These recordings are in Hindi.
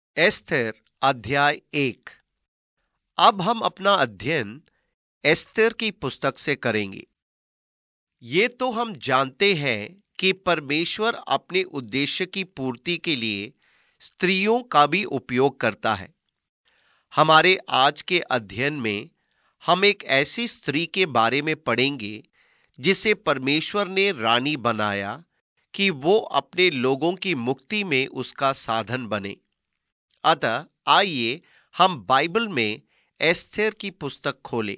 एस्तेर अध्याय 1। अब हम अपना अध्ययन एस्तेर की पुस्तक से करेंगे। ये तो हम जानते हैं कि परमेश्वर अपने उद्देश्य की पूर्ति के लिए स्त्रियों का भी उपयोग करता है। हमारे आज के अध्ययन में हम एक ऐसी स्त्री के बारे में पढ़ेंगे जिसे परमेश्वर ने रानी बनाया कि वो अपने लोगों की मुक्ति में उसका साधन बने। अतः आइए हम बाइबल में एस्थेर की पुस्तक खोलें।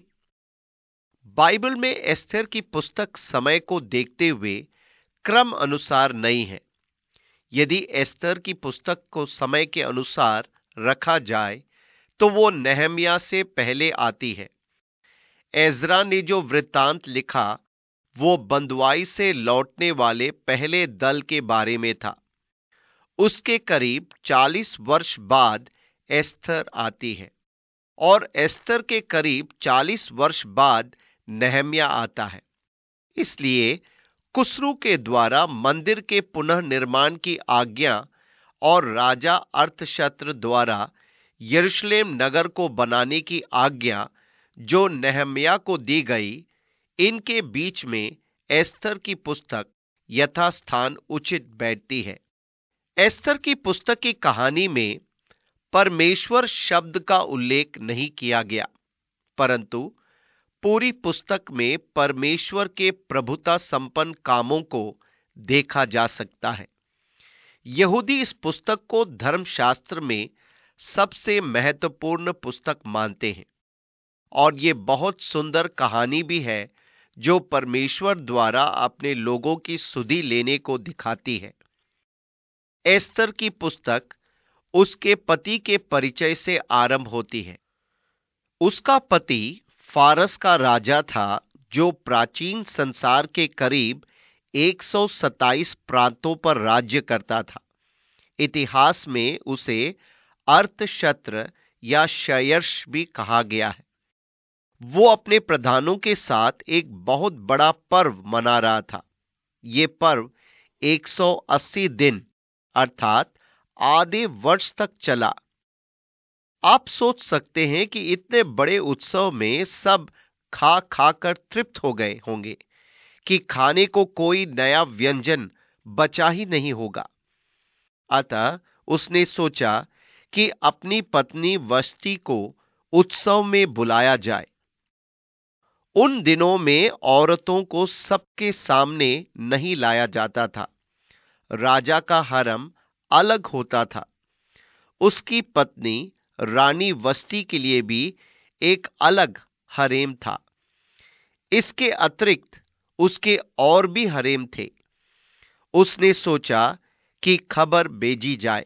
बाइबल में एस्थेर की पुस्तक समय को देखते हुए क्रम अनुसार नहीं है। यदि एस्थेर की पुस्तक को समय के अनुसार रखा जाए तो वो नेहम्याह से पहले आती है। एजरा ने जो वृत्तांत लिखा वो बंदुआई से लौटने वाले पहले दल के बारे में था। उसके करीब 40 वर्ष बाद एस्थर आती है और एस्थर के करीब 40 वर्ष बाद नेहम्याह आता है। इसलिए कुस्रू के द्वारा मंदिर के पुनः निर्माण की आज्ञा और राजा अर्थशस्त्र द्वारा यरूशलेम नगर को बनाने की आज्ञा जो नेहम्याह को दी गई, इनके बीच में एस्थर की पुस्तक यथास्थान उचित बैठती है। एस्थर की पुस्तक की कहानी में परमेश्वर शब्द का उल्लेख नहीं किया गया, परंतु पूरी पुस्तक में परमेश्वर के प्रभुता संपन्न कामों को देखा जा सकता है। यहूदी इस पुस्तक को धर्मशास्त्र में सबसे महत्वपूर्ण पुस्तक मानते हैं और ये बहुत सुंदर कहानी भी है जो परमेश्वर द्वारा अपने लोगों की सुधि लेने को दिखाती है। एस्थर की पुस्तक उसके पति के परिचय से आरंभ होती है। उसका पति फारस का राजा था जो प्राचीन संसार के करीब 127 प्रांतों पर राज्य करता था। इतिहास में उसे अर्थशस्त्र या क्षयर्ष भी कहा गया है। वो अपने प्रधानों के साथ एक बहुत बड़ा पर्व मना रहा था। ये पर्व 180 दिन अर्थात आधे वर्ष तक चला। आप सोच सकते हैं कि इतने बड़े उत्सव में सब खा खा कर तृप्त हो गए होंगे कि खाने को कोई नया व्यंजन बचा ही नहीं होगा। अतः उसने सोचा कि अपनी पत्नी वष्टी को उत्सव में बुलाया जाए। उन दिनों में औरतों को सबके सामने नहीं लाया जाता था। राजा का हरम अलग होता था। उसकी पत्नी रानी वष्टी के लिए भी एक अलग हरेम था। इसके अतिरिक्त उसके और भी हरेम थे। उसने सोचा कि खबर भेजी जाए।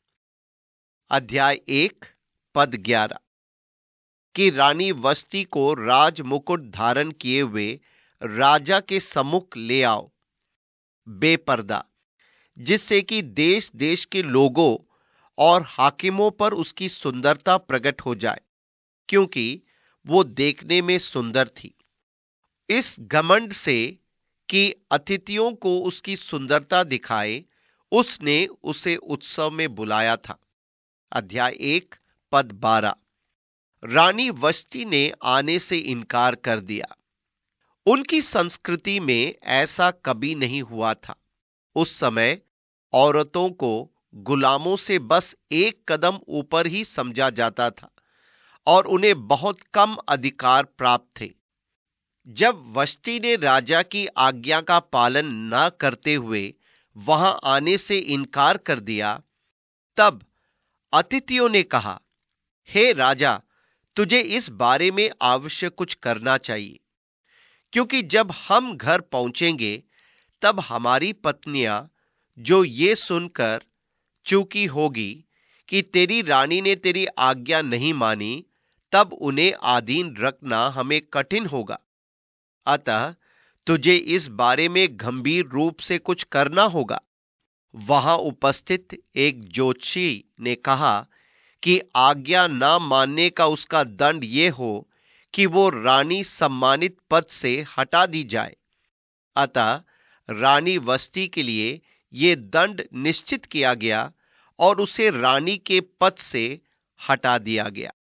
अध्याय 1 पद 11 कि रानी वष्टी को राज मुकुट धारण किए हुए राजा के सम्मुख ले आओ, बेपर्दा, जिससे कि देश देश के लोगों और हाकिमों पर उसकी सुंदरता प्रकट हो जाए, क्योंकि वो देखने में सुंदर थी। इस घमंड से कि अतिथियों को उसकी सुंदरता दिखाए, उसने उसे उत्सव में बुलाया था। अध्याय 1 पद 12 रानी वष्टी ने आने से इनकार कर दिया। उनकी संस्कृति में ऐसा कभी नहीं हुआ था। उस समय औरतों को गुलामों से बस एक कदम ऊपर ही समझा जाता था और उन्हें बहुत कम अधिकार प्राप्त थे। जब वष्टी ने राजा की आज्ञा का पालन न करते हुए वहां आने से इनकार कर दिया, तब अतिथियों ने कहा, हे राजा, तुझे इस बारे में अवश्य कुछ करना चाहिए, क्योंकि जब हम घर पहुंचेंगे तब हमारी पत्नियां जो ये सुनकर चूकी होगी कि तेरी रानी ने तेरी आज्ञा नहीं मानी, तब उन्हें आधीन रखना हमें कठिन होगा। अतः तुझे इस बारे में गंभीर रूप से कुछ करना होगा। वहां उपस्थित एक ज्योतिषी ने कहा कि आज्ञा न मानने का उसका दंड ये हो कि वो रानी सम्मानित पद से हटा दी जाए। अतः रानी वष्टी के लिए ये दंड निश्चित किया गया और उसे रानी के पद से हटा दिया गया।